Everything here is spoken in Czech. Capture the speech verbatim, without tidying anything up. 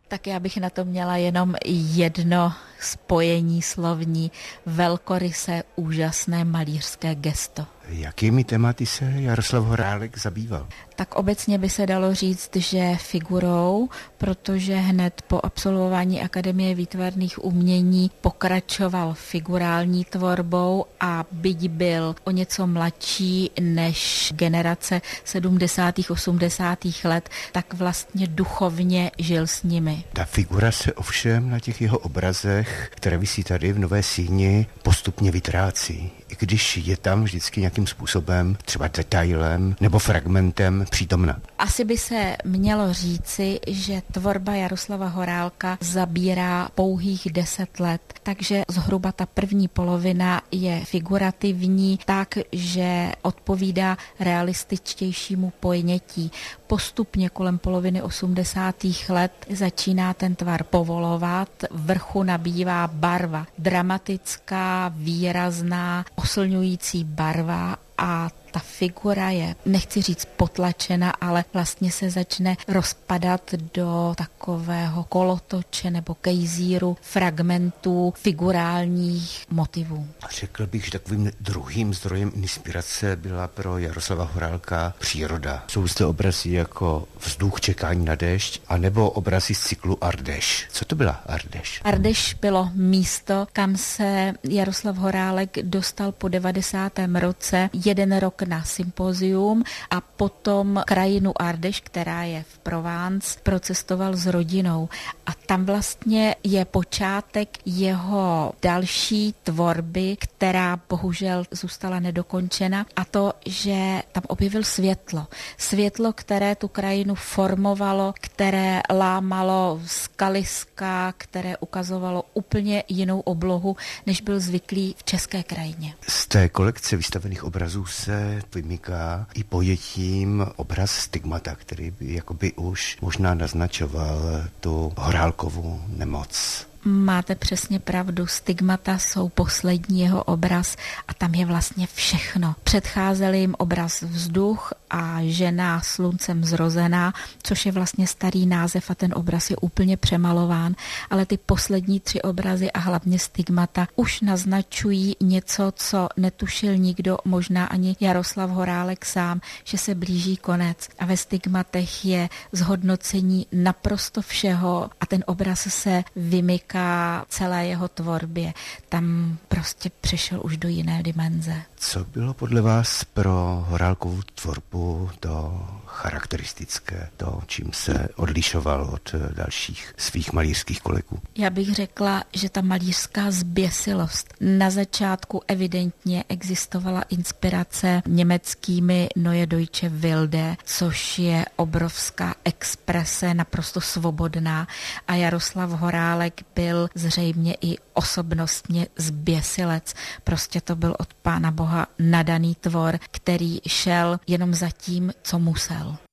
Tak já bych na to měla jenom jedno spojení slovní: velkoryse úžasné malířské gesto. Jakými tématy se Jaroslav Horálek zabýval? Tak obecně by se dalo říct, že figurou, protože hned po absolvování Akademie výtvarných umění pokračoval figurální tvorbou a byť byl o něco mladší než generace sedmdesátých osmdesátých let, tak vlastně duchovně žil s nimi. Ta figura se ovšem na těch jeho obrazech, které visí tady v Nové síni, postupně vytrácí. I když je tam vždycky nějakým způsobem, třeba detailem nebo fragmentem přítomna. Asi by se mělo říci, že tvorba Jaroslava Horálka zabírá pouhých deset let, takže zhruba ta první polovina je figurativní, takže odpovídá realističtějšímu pojetí. Postupně kolem poloviny osmdesátých let začíná ten tvar povolovat, vrchu nabývá barva dramatická, výrazná, oslňující barva a ta figura je, nechci říct potlačena, ale vlastně se začne rozpadat do takového kolotoče nebo kejzíru fragmentů figurálních motivů. Řekl bych, že takovým druhým zdrojem inspirace byla pro Jaroslava Horálka příroda. Jsou zde obrazy jako Vzduch, čekání na déšť, anebo obrazy z cyklu Ardeš. Co to byla Ardeš? Ardeš bylo místo, kam se Jaroslav Horálek dostal po devadesátém roce, jeden rok na sympózium a potom krajinu Ardeš, která je v Provence, procestoval s rodinou. A tam vlastně je počátek jeho další tvorby, která bohužel zůstala nedokončena, a to, že tam objevil světlo. Světlo, které tu krajinu formovalo, které lámalo skaliska, které ukazovalo úplně jinou oblohu, než byl zvyklý v české krajině. Z té kolekce vystavených obrazů se vymyká i pojetím obraz Stigmata, který by jakoby už možná naznačoval tu Horálkovu nemoc. Máte přesně pravdu, Stigmata jsou poslední jeho obraz a tam je vlastně všechno. Předcházel jim obraz Vzduch a Žena sluncem zrozená, což je vlastně starý název a ten obraz je úplně přemalován, ale ty poslední tři obrazy a hlavně Stigmata už naznačují něco, co netušil nikdo, možná ani Jaroslav Horálek sám, že se blíží konec a ve Stigmatech je zhodnocení naprosto všeho a ten obraz se vymyká celé jeho tvorbě. Tam prostě přešel už do jiné dimenze. Co bylo podle vás pro Horálkovu tvorbu to charakteristické, to, čím se odlišoval od dalších svých malířských kolegů? Já bych řekla, že ta malířská zběsilost. Na začátku evidentně existovala inspirace německými Neue Deutsche Wilde, což je obrovská exprese, naprosto svobodná, a Jaroslav Horálek byl zřejmě i osobnostně zběsilec. Prostě to byl od Pána Boha nadaný tvor, který šel jenom za tím, co musel.